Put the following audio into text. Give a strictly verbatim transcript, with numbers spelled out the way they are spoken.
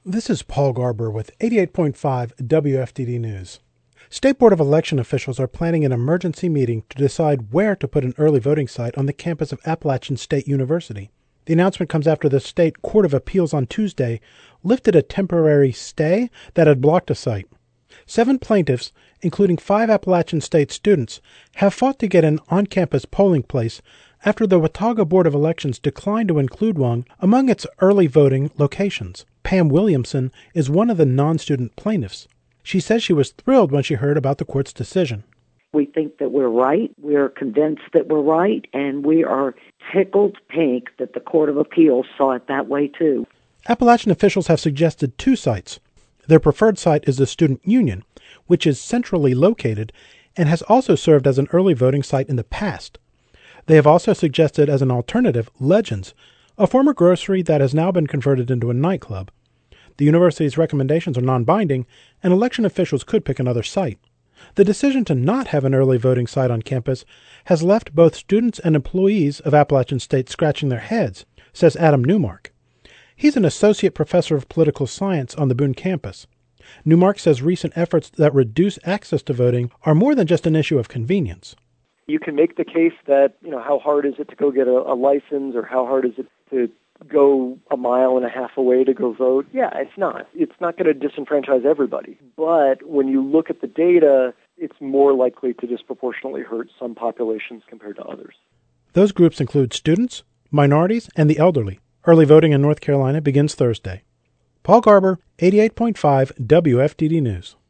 This is Paul Garber with eighty-eight point five W F D D News. State Board of Election officials are planning an emergency meeting to decide where to put an early voting site on the campus of Appalachian State University. The announcement comes after the State Court of Appeals on Tuesday lifted a temporary stay that had blocked a site. Seven plaintiffs, including five Appalachian State students, have fought to get an on-campus polling place after the Watauga Board of Elections declined to include one among its early voting locations. Pam Williamson is one of the non-student plaintiffs. She says she was thrilled when she heard about the court's decision. We think that we're right. We're convinced that we're right, and we are tickled pink that the Court of Appeals saw it that way, too. Appalachian officials have suggested two sites. Their preferred site is the Student Union, which is centrally located and has also served as an early voting site in the past. They have also suggested as an alternative Legends, a former grocery that has now been converted into a nightclub. The university's recommendations are non-binding, and election officials could pick another site. The decision to not have an early voting site on campus has left both students and employees of Appalachian State scratching their heads, says Adam Newmark. He's an associate professor of political science on the Boone campus. Newmark says recent efforts that reduce access to voting are more than just an issue of convenience. You can make the case that, you know, how hard is it to go get a, a license, or how hard is it to go a mile and a half away to go vote? Yeah, it's not. It's not going to disenfranchise everybody. But when you look at the data, it's more likely to disproportionately hurt some populations compared to others. Those groups include students, minorities, and the elderly. Early voting in North Carolina begins Thursday. Paul Garber, eighty-eight point five W F D D News.